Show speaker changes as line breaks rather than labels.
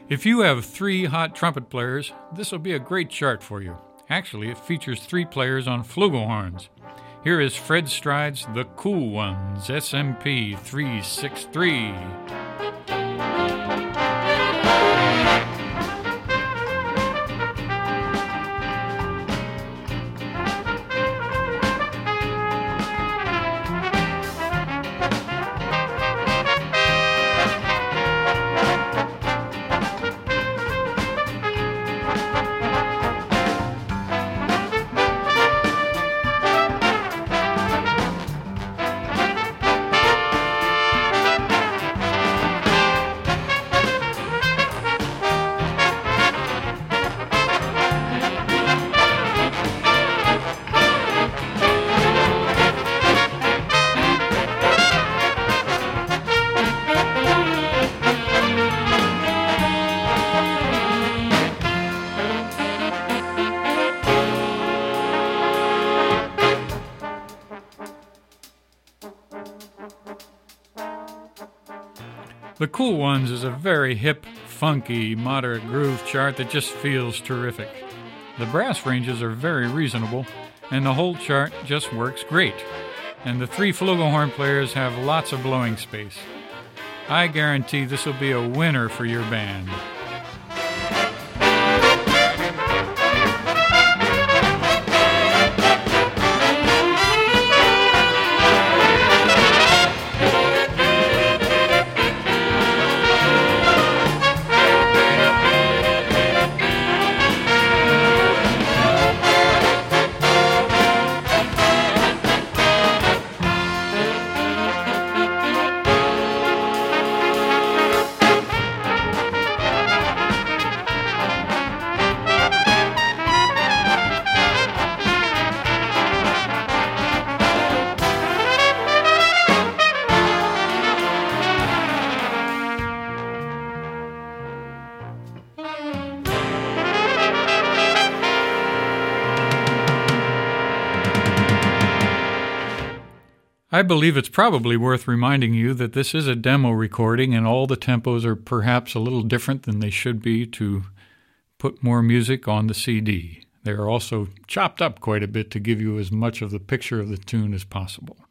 If you have 3 hot trumpet players, this will be a great chart for you. Actually, it features 3 players on flugelhorns. Here is Fred Stride's The Cool Ones, SMP 363. The Cool Ones is a very hip, funky, moderate groove chart that just feels terrific. The brass ranges are very reasonable, and the whole chart just works great. And the 3 flugelhorn players have lots of blowing space. I guarantee this will be a winner for your band. I believe it's probably worth reminding you that this is a demo recording and all the tempos are perhaps a little different than they should be to put more music on the CD. They are also chopped up quite a bit to give you as much of the picture of the tune as possible.